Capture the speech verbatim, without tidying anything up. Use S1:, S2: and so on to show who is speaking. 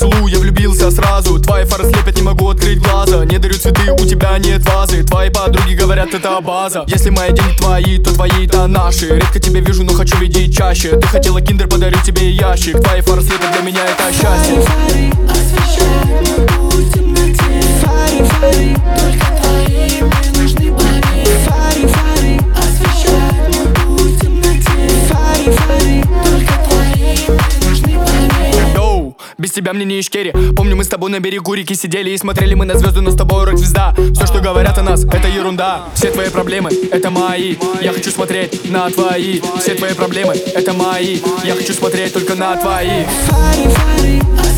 S1: поцелуй, я влюбился сразу. Твои фары слепят, не могу открыть глаза. Не дарю цветы, у тебя нет вазы. Твои подруги говорят, это база. Если мои деньги твои, то твои, то наши. Редко тебя вижу, но хочу видеть чаще. Ты хотела киндер, подарю тебе ящик. Твои фары слепят, для меня это счастье.
S2: Фары, фары, освещают мой путь в темноте. Фары, фары, только твои мне нужны, поверь. Фары, фары, освещают мой путь в темноте. Фары, фары, только твои мне нужны, поверь.
S1: Йоу, без тебя мне не ишкери. Помню, мы с тобой на берегу реки сидели и смотрели мы на звезды, но с тобой рок-звезда. Все, что говорят о нас, это ерунда. Все твои проблемы, это мои. Я хочу смотреть на твои. Все твои проблемы, это мои. Я хочу смотреть только на твои.
S2: Фары, фары,